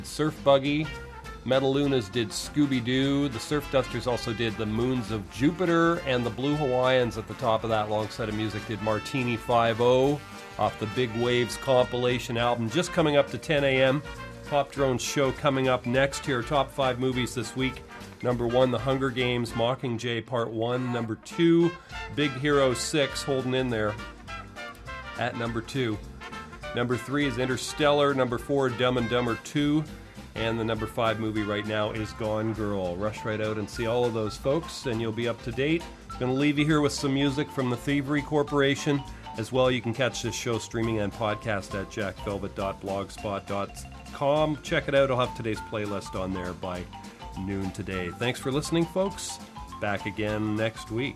Surf Buggy. Metalunas did Scooby-Doo. The Surf Dusters also did The Moons of Jupiter, and the Blue Hawaiians at the top of that long set of music did Martini 5-0 off the Big Waves compilation album. Just coming up to 10 a.m. Pop Drone's show coming up next here. Top 5 movies this week. Number 1, The Hunger Games, Mockingjay Part 1. Number 2, Big Hero 6, holding in there at number 2. Number 3 is Interstellar. Number 4, Dumb and Dumber 2. And the number 5 movie right now is Gone Girl. Rush right out and see all of those, folks, and you'll be up to date. Going to leave you here with some music from the Thievery Corporation. As well, you can catch this show streaming and podcast at jackvelvet.blogspot.com. Check it out. I'll have today's playlist on there by noon today. Thanks for listening, folks. Back again next week.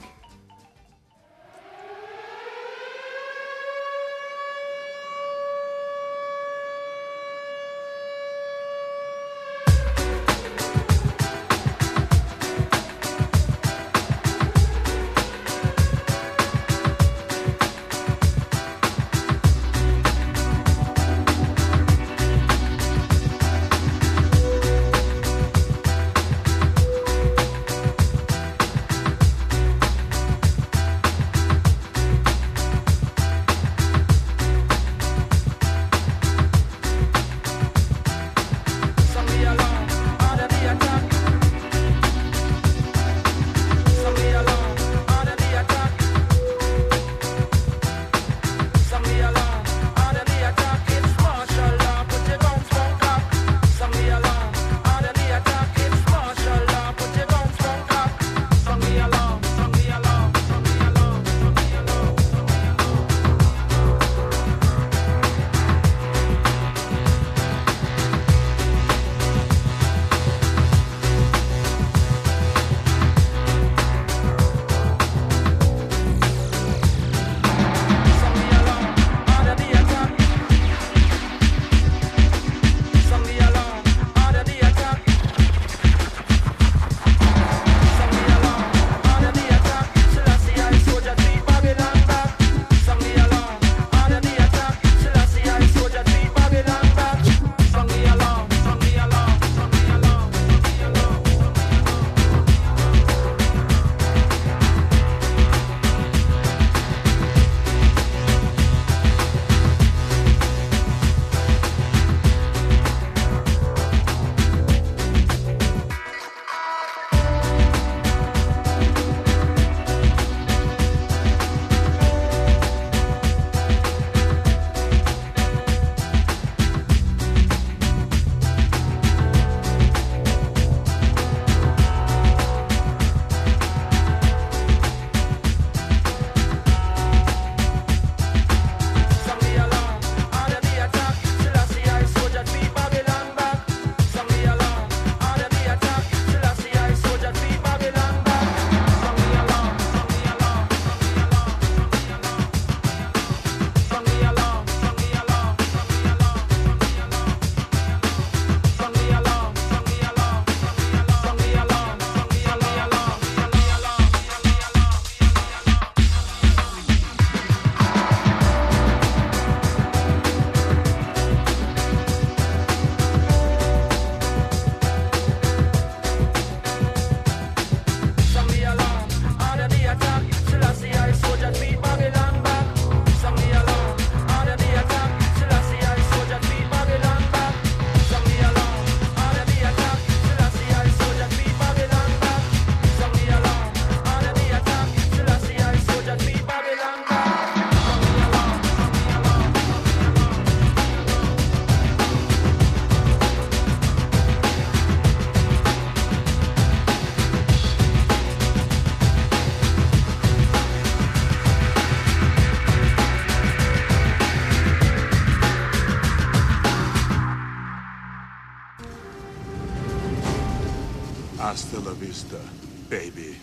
Hasta la vista, baby.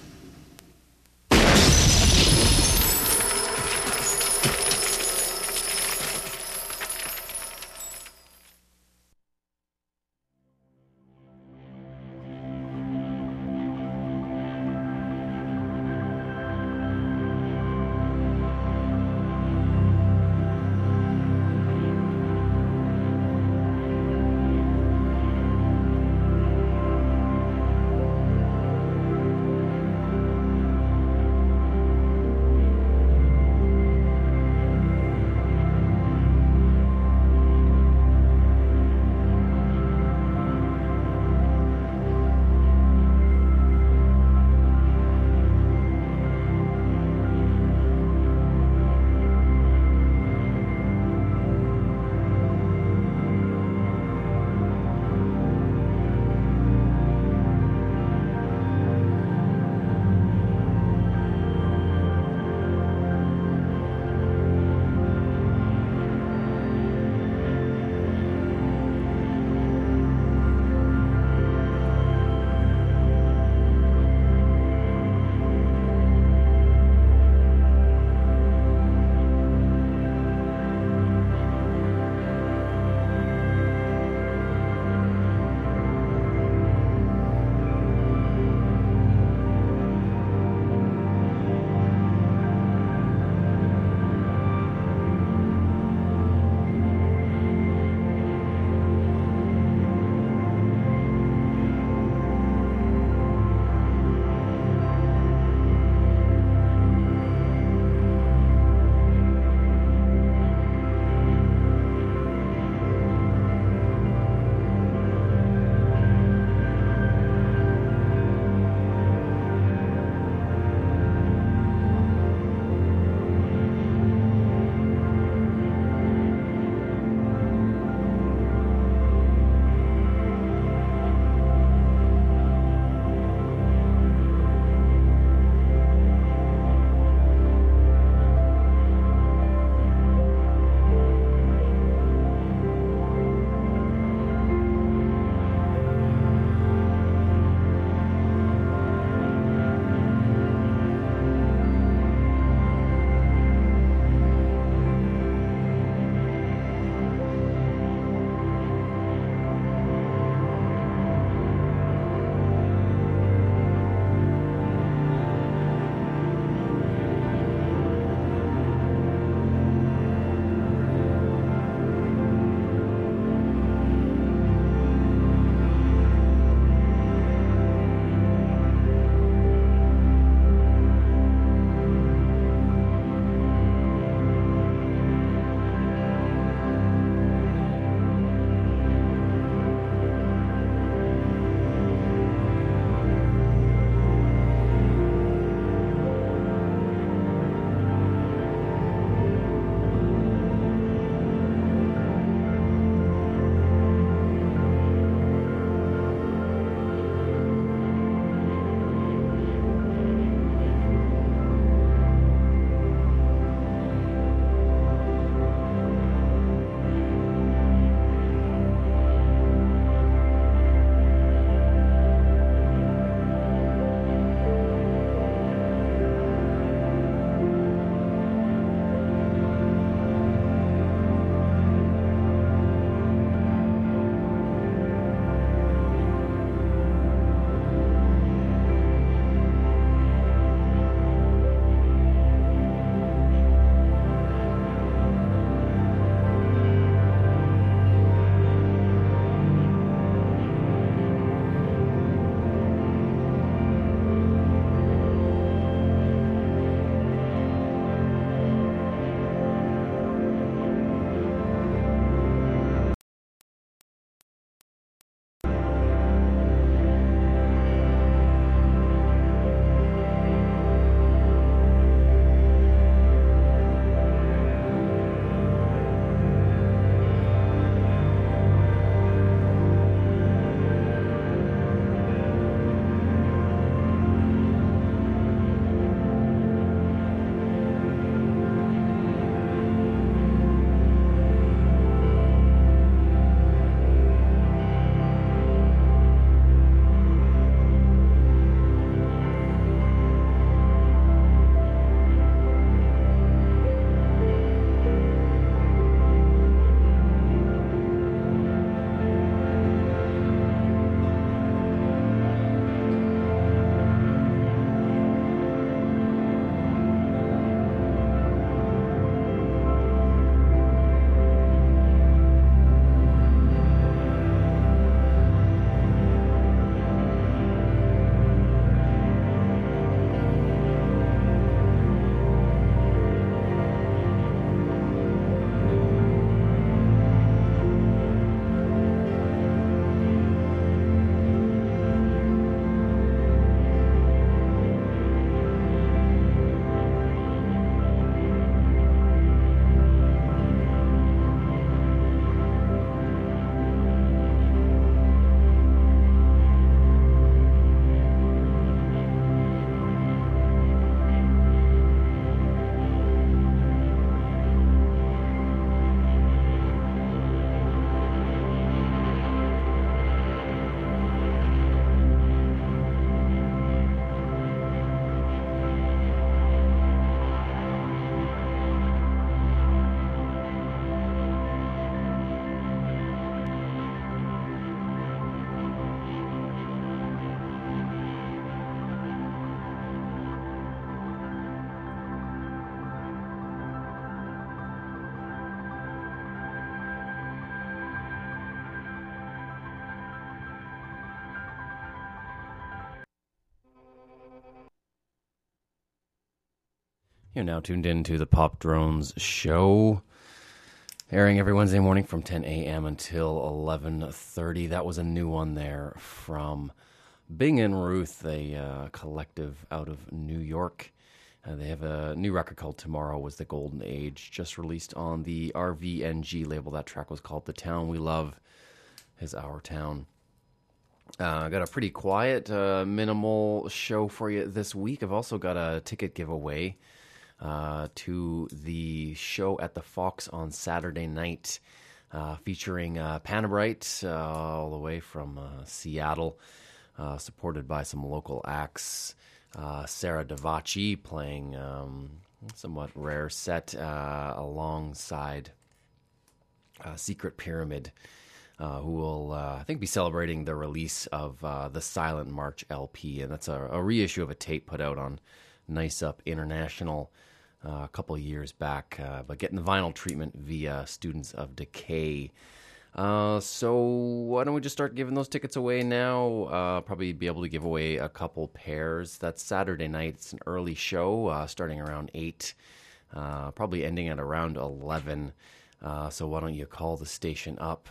You're now tuned in to the Pop Drones Show, airing every Wednesday morning from 10 a.m. until 11:30. That was a new one there from Bing and Ruth, a collective out of New York. They have a new record called Tomorrow Was the Golden Age, just released on the RVNG label. That track was called The Town We Love Is Our Town. I got a pretty quiet, minimal show for you this week. I've also got a ticket giveaway to the show at the Fox on Saturday night, featuring Panabrite, all the way from Seattle, supported by some local acts. Sarah Davachi playing somewhat rare set alongside Secret Pyramid, who will, I think, be celebrating the release of the Silent March LP, and that's a reissue of a tape put out on Nice Up International a couple of years back, but getting the vinyl treatment via Students of Decay. So why don't we just start giving those tickets away now? Probably be able to give away a couple pairs. That's Saturday night. It's an early show, starting around 8, probably ending at around 11. So why don't you call the station up,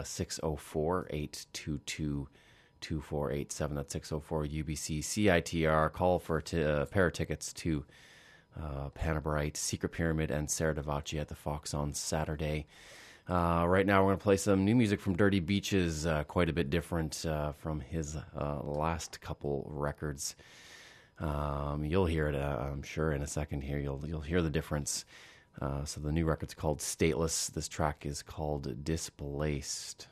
604-822-2487. That's 604-UBC-CITR. Call for a pair of tickets to Panabrite, Secret Pyramid, and Sarah Davachi at the Fox on Saturday. Right now we're going to play some new music from Dirty Beaches, quite a bit different from his last couple records. You'll hear it, I'm sure, in a second here. You'll hear the difference. So the new record's called Stateless. This track is called Displaced.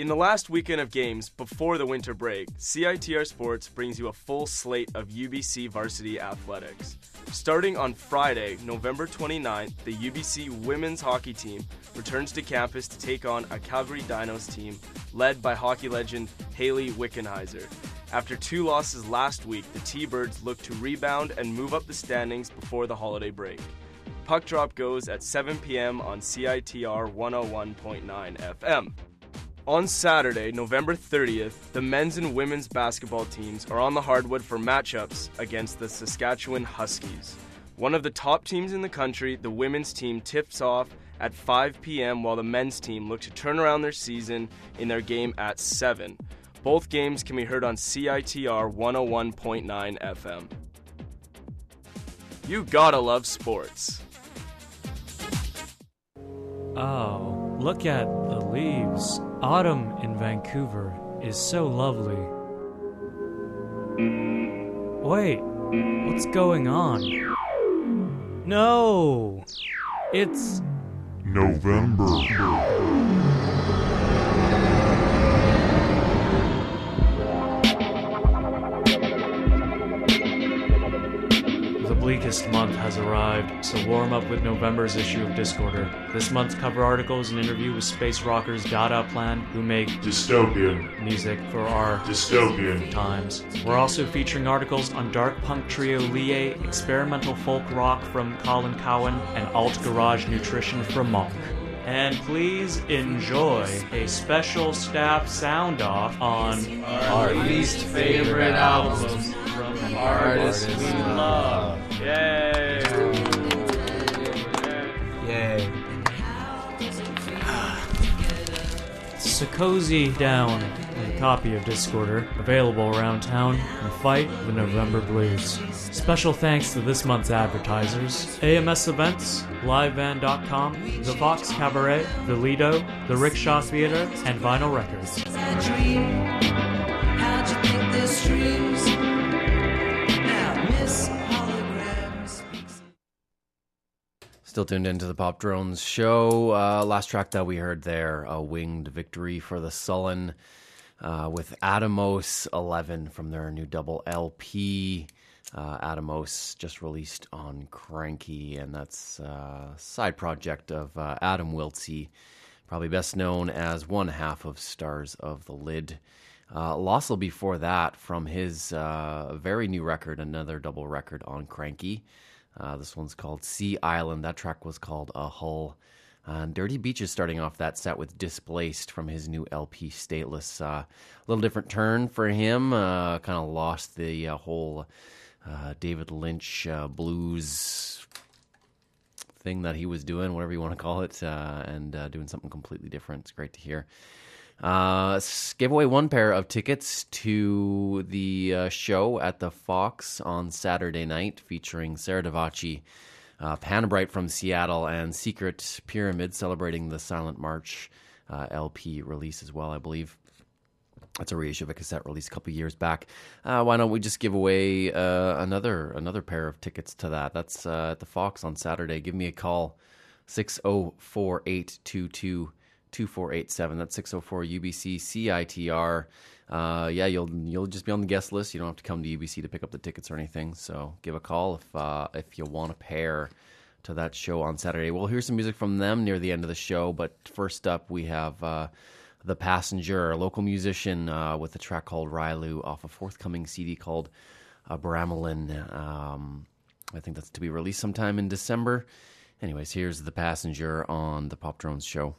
In the last weekend of games before the winter break, CITR Sports brings you a full slate of UBC varsity athletics. Starting on Friday, November 29th, the UBC women's hockey team returns to campus to take on a Calgary Dinos team led by hockey legend Haley Wickenheiser. After 2 losses last week, the T-Birds look to rebound and move up the standings before the holiday break. Puck drop goes at 7 p.m. on CITR 101.9 FM. On Saturday, November 30th, the men's and women's basketball teams are on the hardwood for matchups against the Saskatchewan Huskies. One of the top teams in the country, the women's team tips off at 5 p.m. while the men's team look to turn around their season in their game at 7. Both games can be heard on CITR 101.9 FM. You gotta love sports. Oh, look at the leaves. Autumn in Vancouver is so lovely. Wait, what's going on? No! It's November. The bleakest month has arrived, so warm up with November's issue of Discorder. This month's cover article is an interview with space rockers Dada Plan, who make Dystopian. music for our Dystopian. times. We're also featuring articles on dark punk trio Lie, experimental folk rock from Colin Cowan, and alt garage nutrition from Monk. And please enjoy a special staff sound off on our least favorite album from artists we love. Yay! Yay. So cozy down with a copy of Discorder, available around town, and fight the November blues. Special thanks to this month's advertisers: AMS Events, LiveVan.com, The Vox Cabaret, The Lido, The Rickshaw Theater, and Vinyl Records. Still tuned into the Pop Drones show. Last track that we heard there, a Winged Victory for the Sullen, with Atomos 11 from their new double LP. Atomos just released on Cranky, and that's a side project of Adam Wiltsey, probably best known as one half of Stars of the Lid. Lossel before that from his very new record, another double record on Cranky. This one's called Sea Island. That track was called A Hull. Dirty Beaches starting off that set with Displaced from his new LP Stateless. A little different turn for him. Kind of lost the whole David Lynch blues thing that he was doing, whatever you want to call it, and doing something completely different. It's great to hear. Give away one pair of tickets to the show at the Fox on Saturday night, featuring Sarah Davachi, Panabright from Seattle, and Secret Pyramid, celebrating the Silent March LP release as well, I believe. That's a reissue of a cassette release a couple years back. Why don't we just give away another pair of tickets to that? That's at the Fox on Saturday. Give me a call, 604-822-2487. That's 604 UBC CITR. Yeah, you'll just be on the guest list. You don't have to come to UBC to pick up the tickets or anything. So give a call if you want a pair to that show on Saturday. We'll hear some music from them near the end of the show. But first up, we have The Passenger, a local musician with a track called Rylu off a forthcoming CD called Bramelin. I think that's to be released sometime in December. Anyways, here's The Passenger on the Pop Drones show.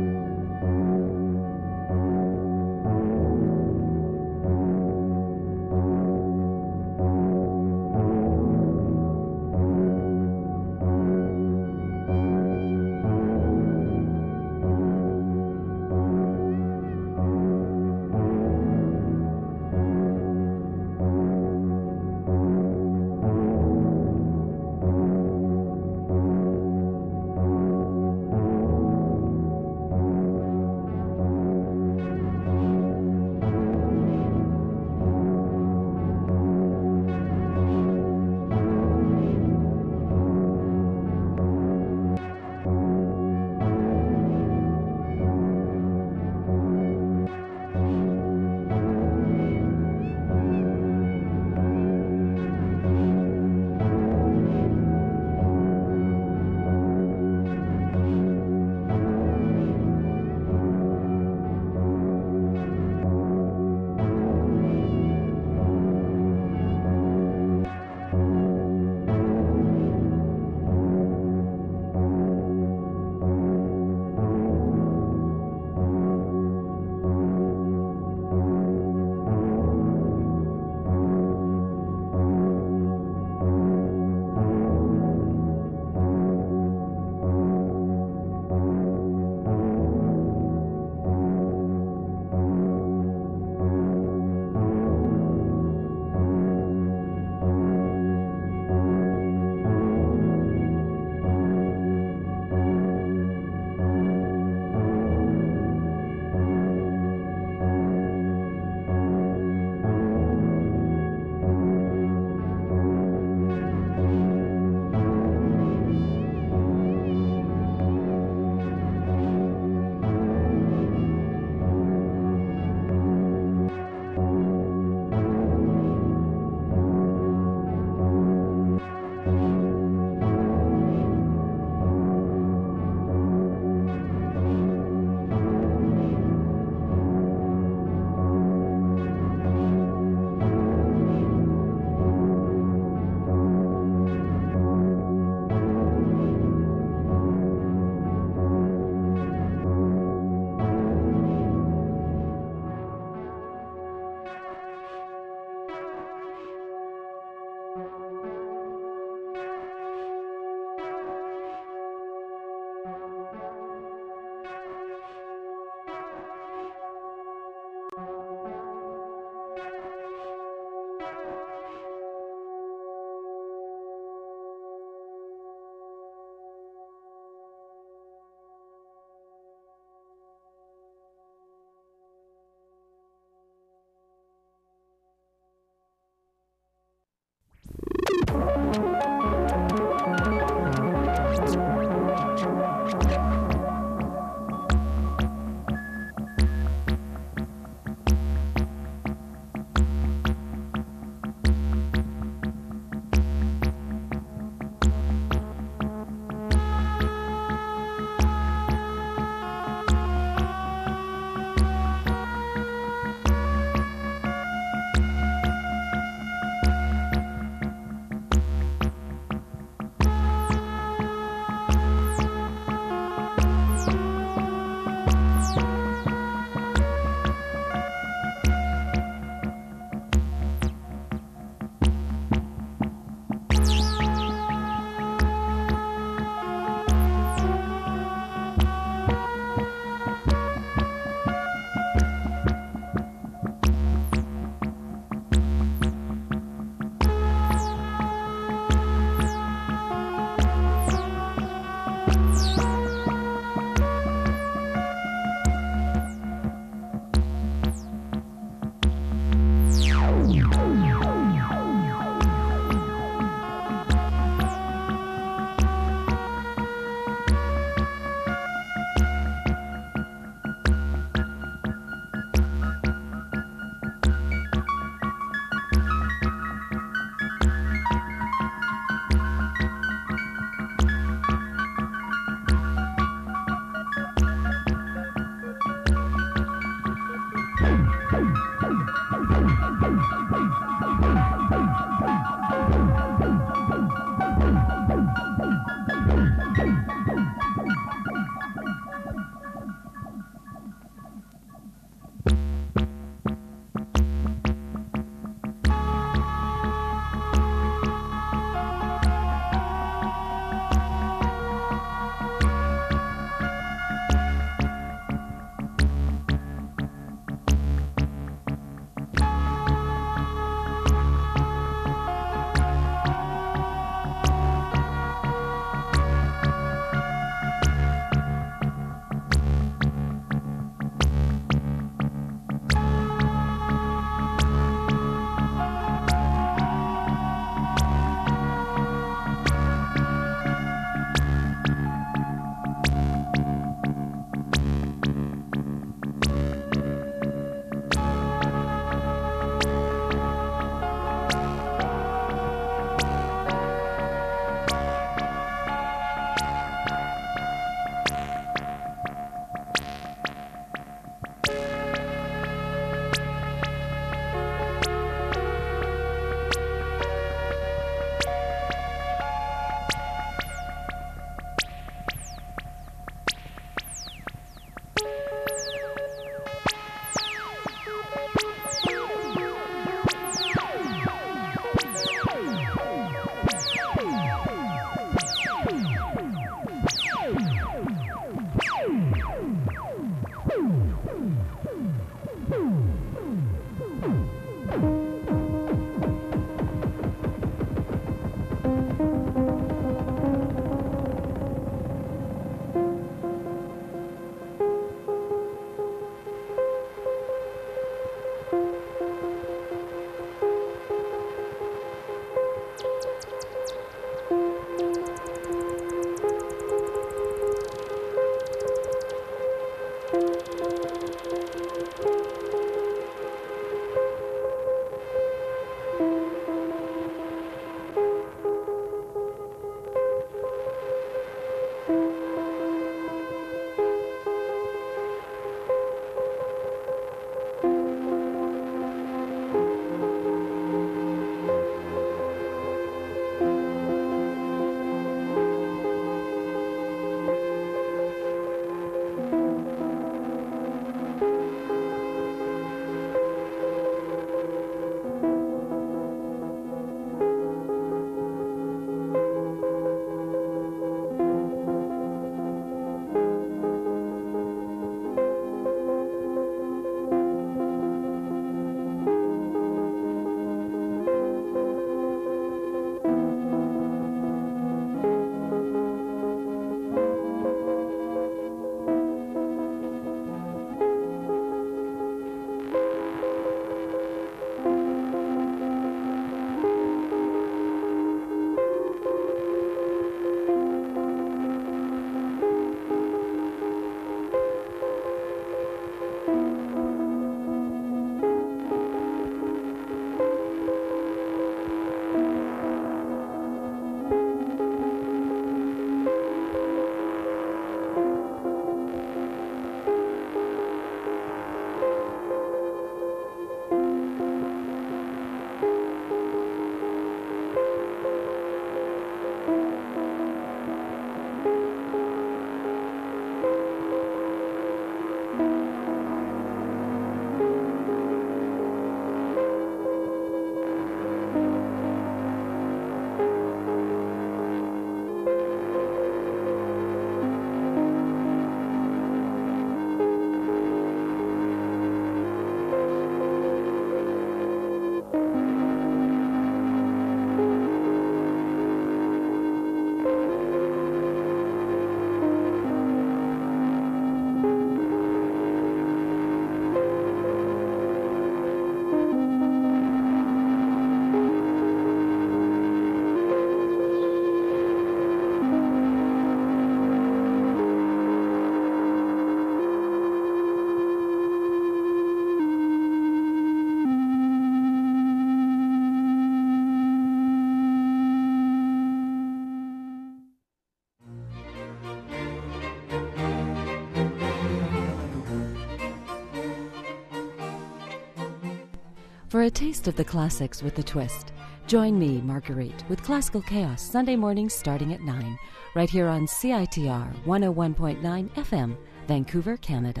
For a taste of the classics with a twist, join me, Marguerite, with Classical Chaos Sunday mornings starting at 9, right here on CITR 101.9 FM, Vancouver, Canada.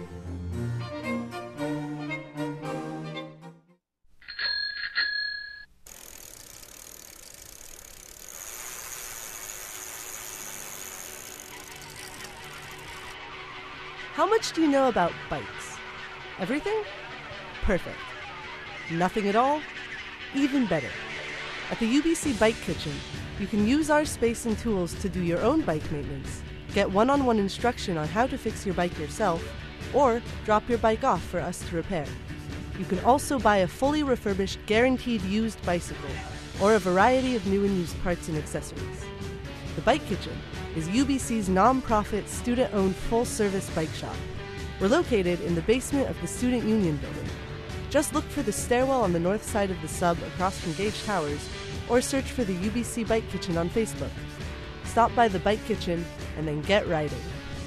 How much do you know about bikes? Everything? Perfect. Nothing at all? Even better. At the UBC Bike Kitchen, you can use our space and tools to do your own bike maintenance, get one-on-one instruction on how to fix your bike yourself, or drop your bike off for us to repair. You can also buy a fully refurbished, guaranteed used bicycle, or a variety of new and used parts and accessories. The Bike Kitchen is UBC's non-profit, student-owned, full-service bike shop. We're located in the basement of the Student Union building. Just look for the stairwell on the north side of the sub across from Gage Towers, or search for the UBC Bike Kitchen on Facebook. Stop by the Bike Kitchen and then get riding.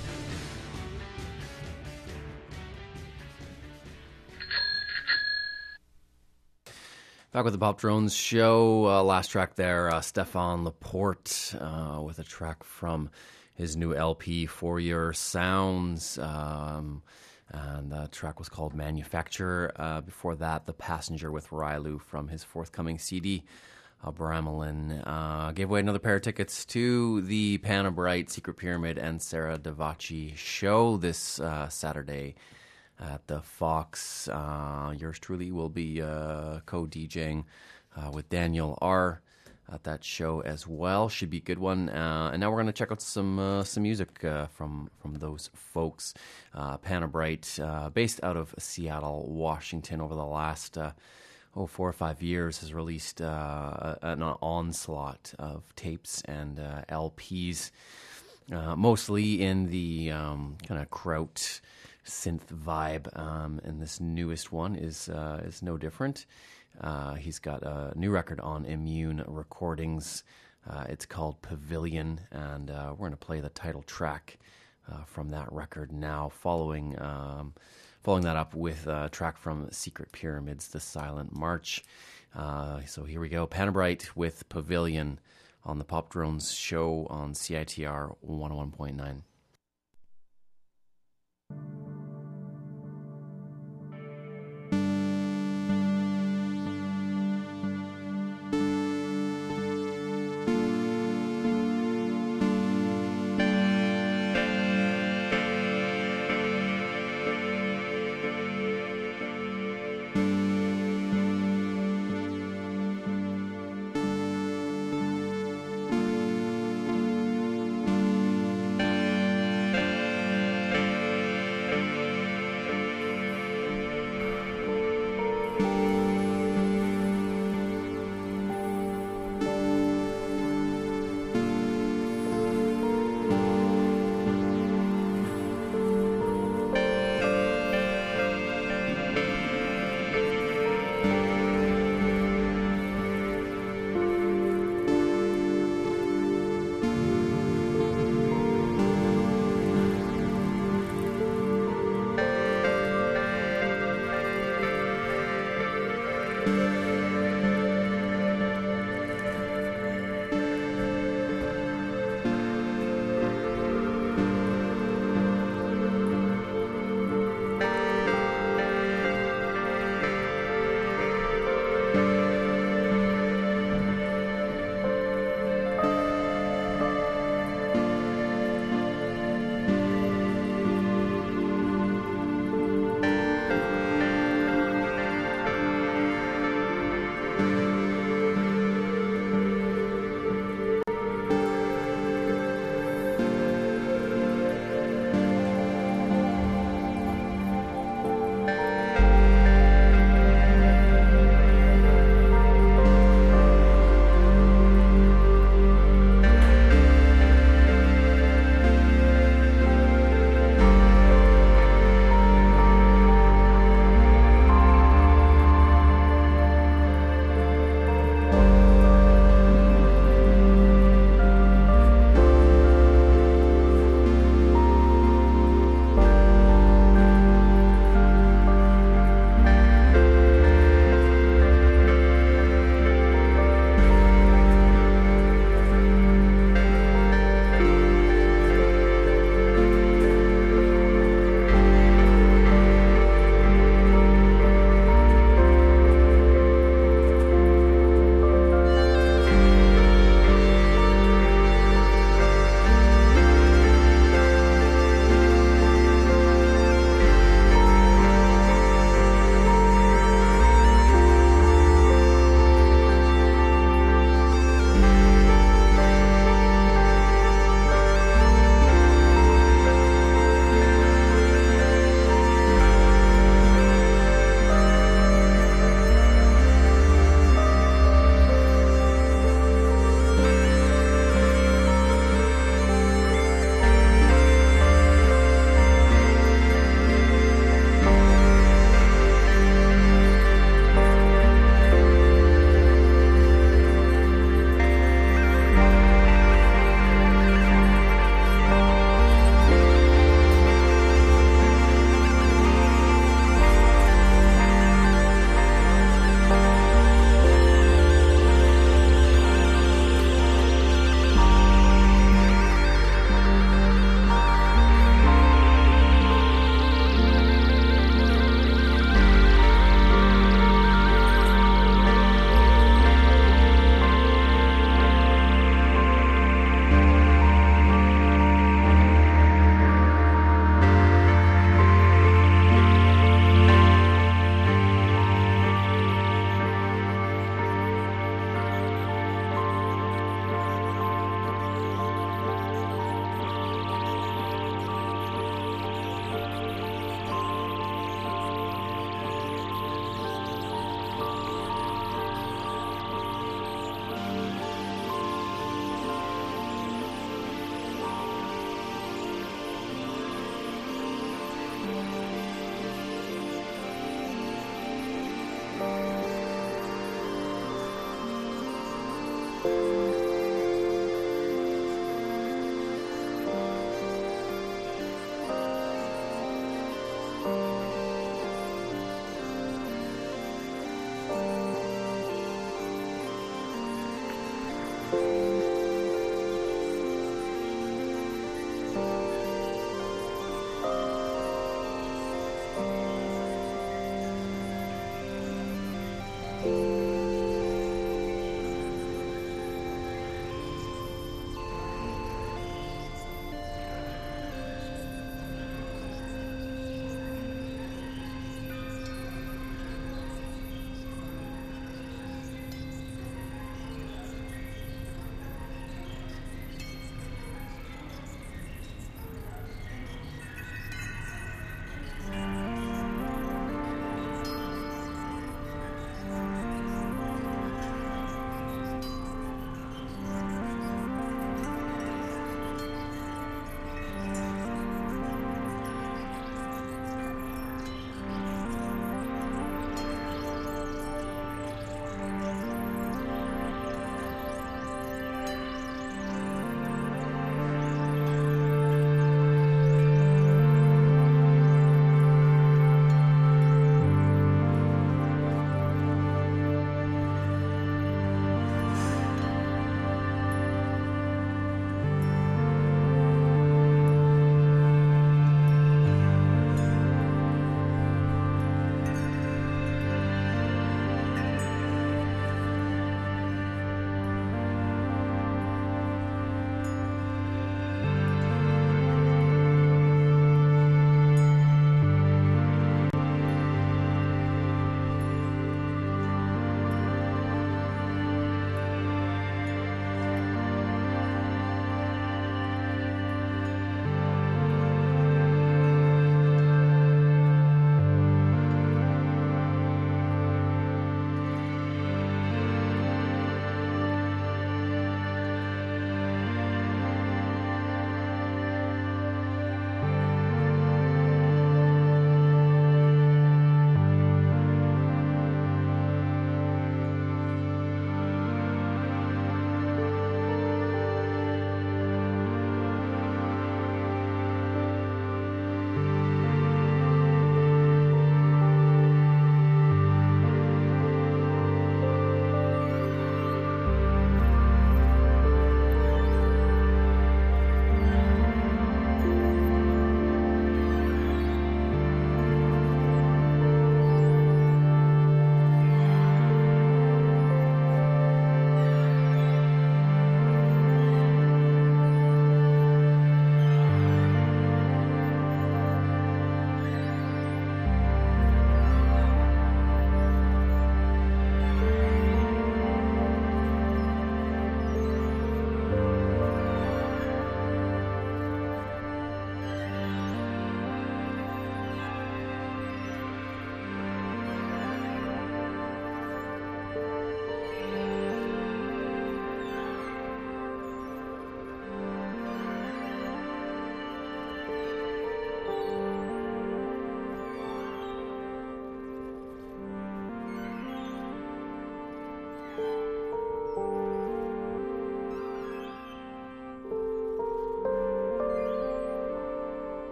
Back with the Pop Drones show. Last track there, Stefan Laporte with a track from his new LP, For Your Sounds. And the track was called Manufacture. Before that, The Passenger with Rylu from his forthcoming CD, Bramelin. Gave away another pair of tickets to the Panabright, Secret Pyramid, and Sarah Davachi show this Saturday at the Fox. Yours truly will be co-DJing with Daniel R. at that show as well. Should be a good one. And now we're going to check out some music from those folks. Panabright, based out of Seattle, Washington, over the last 4 or 5 years, has released an onslaught of tapes and LPs, mostly in the kind of kraut synth vibe. And this newest one is no different. He's got a new record on Immune Recordings. It's called Pavilion, and we're going to play the title track from that record now, following that up with a track from Secret Pyramids, The Silent March. So here we go, Panabright with Pavilion on the Pop Drones show on CITR 101.9.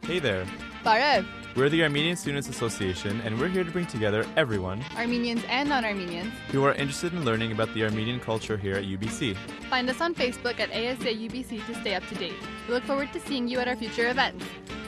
Hey there. Barev, We're the Armenian Students Association, and we're here to bring together everyone Armenians and non-Armenians. who are interested in learning about the Armenian culture here at UBC. Find us on Facebook at ASA UBC to stay up to date. We look forward to seeing you at our future events.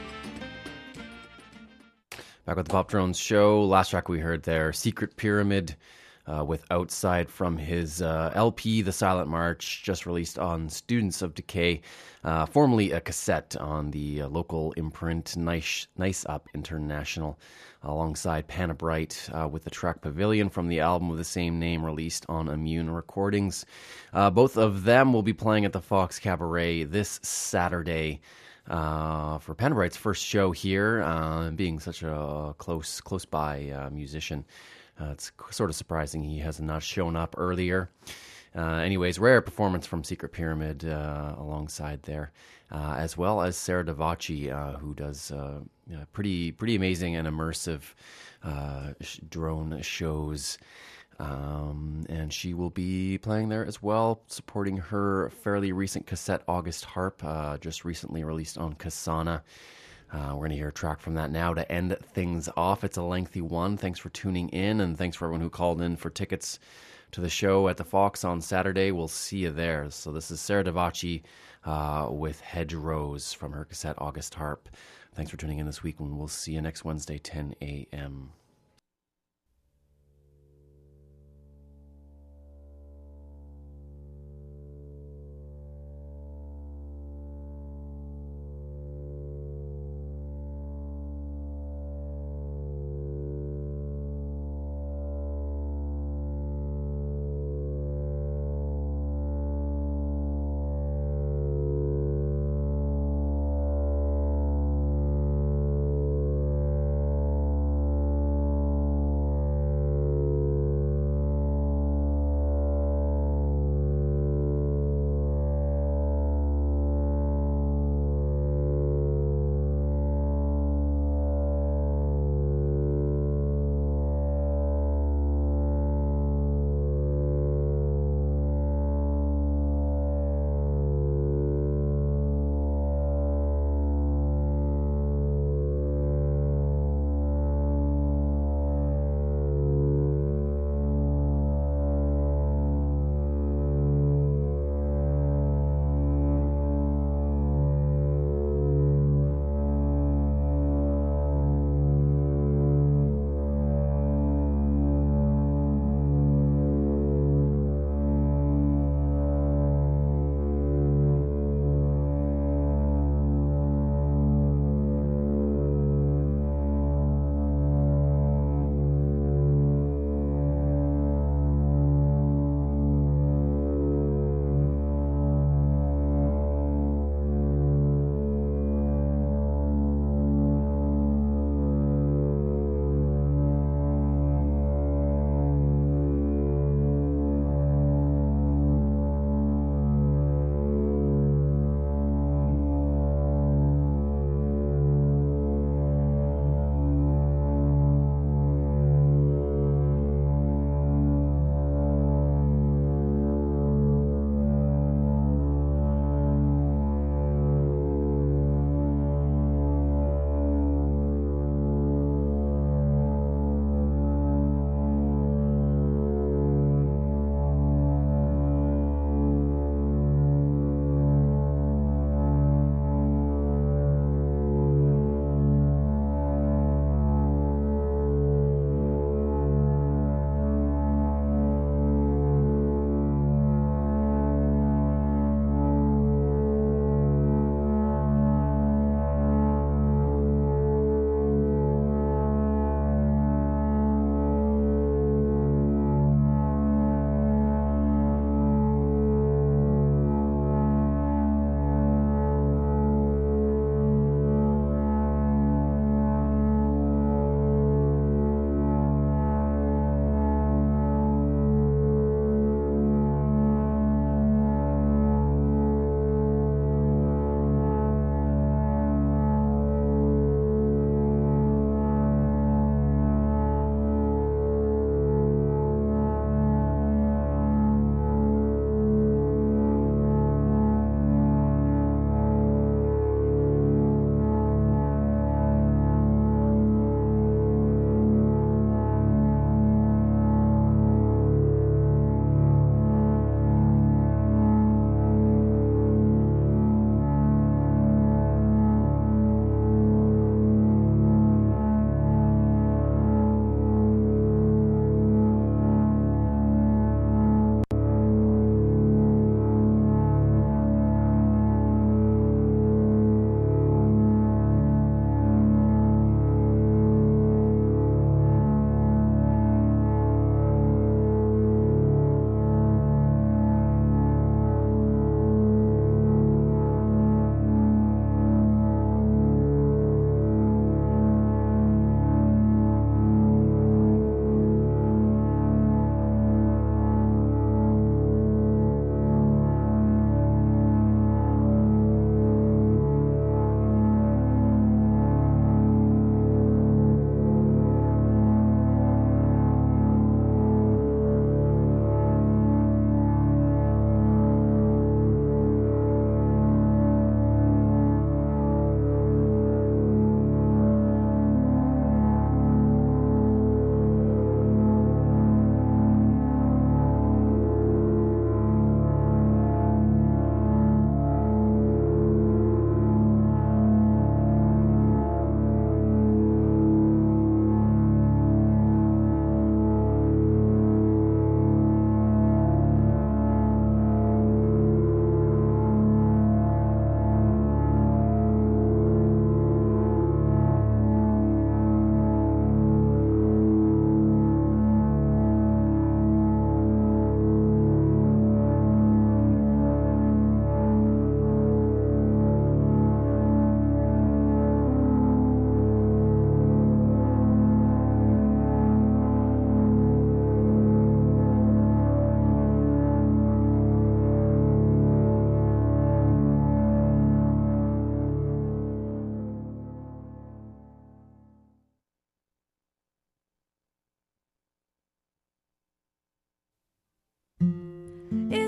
Back with the Pop Drones show. Last track we heard there, Secret Pyramid with Outside from his LP, The Silent March, just released on Students of Decay, formerly a cassette on the local imprint Nice Up International, alongside Panabright with the track Pavilion from the album of the same name released on Immune Recordings. Both of them will be playing at the Fox Cabaret this Saturday. For Panabright's first show here, being such a close by musician, it's sort of surprising he has not shown up earlier. Anyways, rare performance from Secret Pyramid alongside there, as well as Sarah Davachi, who does pretty amazing and immersive drone shows. And she will be playing there as well, supporting her fairly recent cassette, August Harp, just recently released on Kasana. We're going to hear a track from that now to end things off. It's a lengthy one. Thanks for tuning in, and thanks for everyone who called in for tickets to the show at the Fox on Saturday. We'll see you there. So this is Sarah Davachi with Hedgerows from her cassette, August Harp. Thanks for tuning in this week, and we'll see you next Wednesday, 10 a.m.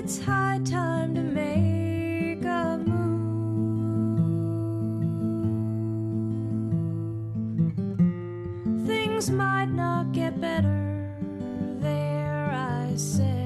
It's high time to make a move. Things might not get better, there I say.